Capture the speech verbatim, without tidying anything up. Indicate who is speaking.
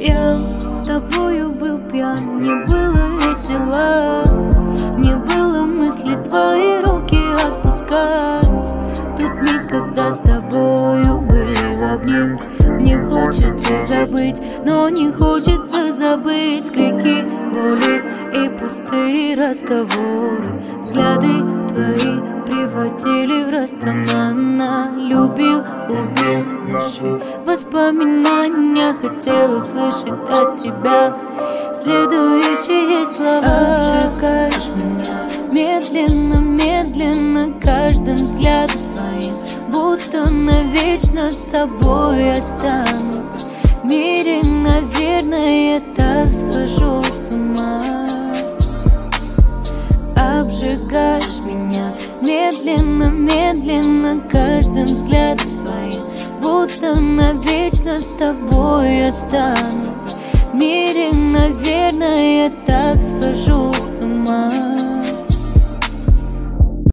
Speaker 1: Я тобою был пьян, мне было весело, не было мысли твои руки отпускать. Тут никогда с тобою были в обнимку. Мне хочется забыть, но не хочется забыть крики боли и пустые разговоры. Взгляды твои приводили в растаманно. Любил, убил наши воспоминания. Хотел услышать от тебя следующие слова. Обжигаешь меня медленно, медленно, каждым взглядом своим, будто навечно с тобой останусь. В мире, наверное, я так схожу с ума. Обжигаешь меня медленно, медленно, каждым взглядом своим, будто навечно с тобой останусь. В мире, наверное, я так схожу с ума.